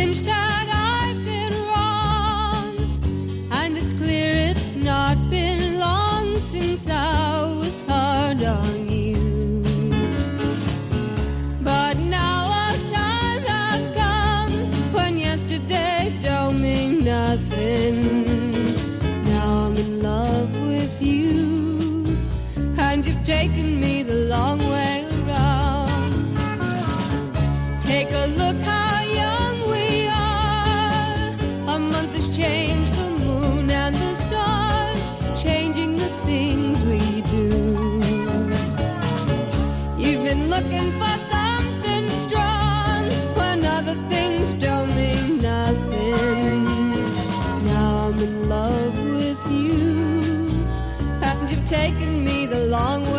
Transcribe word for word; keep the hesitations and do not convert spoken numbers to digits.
seems that I've been wrong, and it's clear it's not been long since I was hard on you. But now a time has come when yesterday don't mean nothing. Now I'm in love with you, and you've taken me the long way around. Take a look how young we are. A month has changed the moon and the stars, changing the things we do. You've been looking for something strong when other things don't mean nothing. Now I'm in love with you, and you've taken me the long way